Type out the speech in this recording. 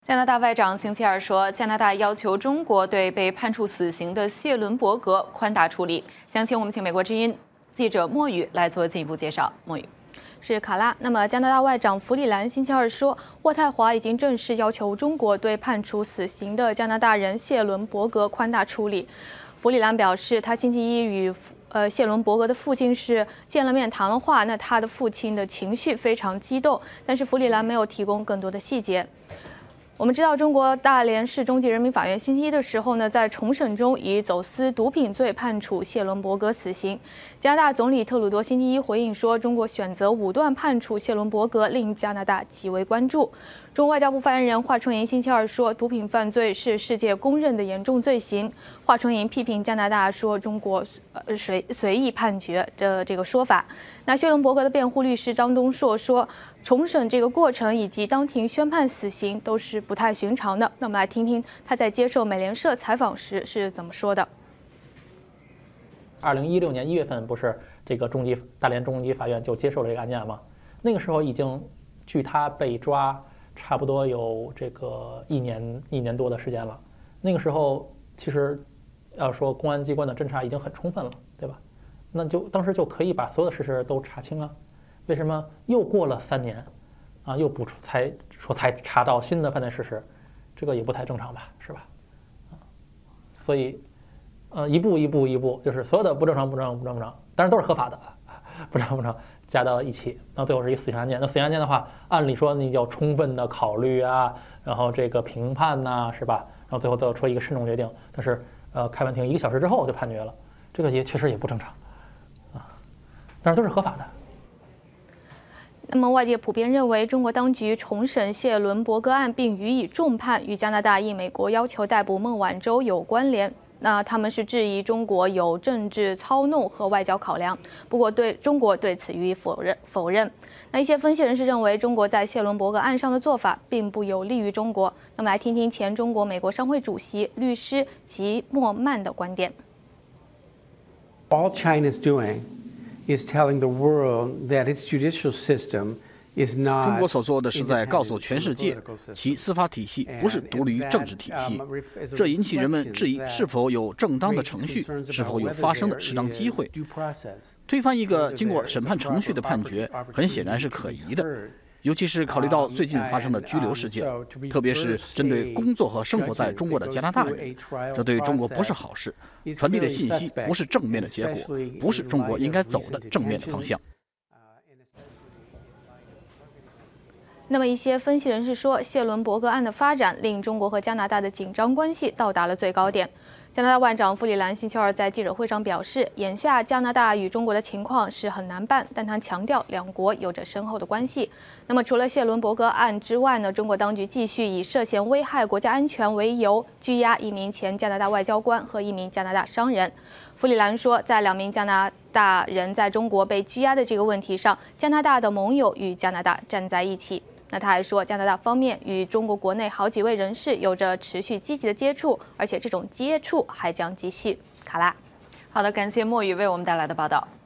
加拿大外长星期二说，加拿大要求中国对被判处死刑的谢伦伯格宽大处理。详情我们请美国之音记者莫宇来做进一步介绍。莫宇。 是卡拉。那么，加拿大外长弗里兰星期二说，渥太华已经正式要求中国对判处死刑的加拿大人谢伦伯格宽大处理。弗里兰表示，他星期一与谢伦伯格的父亲是见了面谈了话，那他的父亲的情绪非常激动，但是弗里兰没有提供更多的细节。我们知道，中国大连市中级人民法院星期一的时候呢，在重审中以走私毒品罪判处谢伦伯格死刑。加拿大总理特鲁多星期一回应说，中国选择武断判处谢伦伯格，令加拿大极为关注。中国外交部发言人华春莹星期二说，毒品犯罪是世界公认的严重罪行。华春莹批评加拿大说中国随意判决的这个说法。那谢伦伯格的辩护律师张东硕说，重审这个过程以及当庭宣判死刑都是不太寻常的。那我们来听听他在接受美联社采访时是怎么说的。 2016年1月份，不是这个大连中级法院就接受了这个案件吗？那个时候已经距他被抓差不多有这个一年多的时间了。那个时候其实要说公安机关的侦查已经很充分了，对吧？那就当时就可以把所有的事实都查清啊。为什么又过了3年啊，又补出才查到新的犯罪事实？这个也不太正常吧，是吧？所以一步，就是所有的不正常，当然都是合法的，不正常加到一起，那最后是一死刑案件。那死刑案件的话，按理说你要充分的考虑啊，然后这个评判呐，是吧？然后最后做出一个慎重决定。但是开完庭1个小时之后就判决了，这个也确实也不正常啊，但是都是合法的。 那么，外界普遍认为，中国当局重审谢伦伯格案并予以重判，与加拿大应美国要求逮捕孟晚舟有关联。那他们是质疑中国有政治操弄和外交考量，不过中国对此予以否认。那一些分析人士认为，中国在谢伦伯格案上的做法并不有利于中国。那么，来听听前中国美国商会主席律师吉莫曼的观点。 All China is doing is telling the world that its judicial system is not. 中国所做的是在告诉全世界，其司法体系不是独立于政治体系，这引起人们质疑是否有正当的程序，是否有发生的适当机会。推翻一个经过审判程序的判决，很显然是可疑的。尤其是考虑到最近发生的拘留事件，特别是针对工作和生活在中国的加拿大人，这对中国不是好事，传递的信息不是正面的结果，不是中国应该走的正面的方向。 那么，一些分析人士说，谢伦伯格案的发展令中国和加拿大的紧张关系到达了最高点。加拿大外长弗里兰星期二在记者会上表示，眼下加拿大与中国的情况是很难办，但他强调两国有着深厚的关系。那么，除了谢伦伯格案之外呢，中国当局继续以涉嫌危害国家安全为由拘押1名前加拿大外交官和1名加拿大商人。弗里兰说，在2名加拿大人在中国被拘押的这个问题上，加拿大的盟友与加拿大站在一起。那他还说，加拿大方面与中国国内好几位人士有着持续积极的接触，而且这种接触还将继续。卡拉， 好的，感谢莫宇为我们带来的报道。